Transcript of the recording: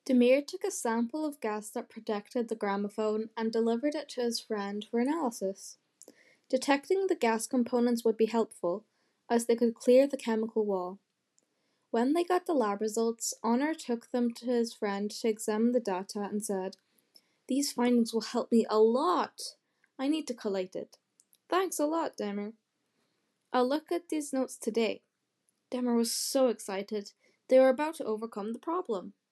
Demir took a sample of gas that protected the gramophone and delivered it to his friend for analysis. Detecting the gas components would be helpful, as they could clear the chemical wall. When they got the lab results, Honor took them to his friend to examine the data and said, "These findings will help me a lot. I need to collate it." "Thanks a lot, Demir." "I'll look at these notes today." Demir was so excited. They were about to overcome the problem.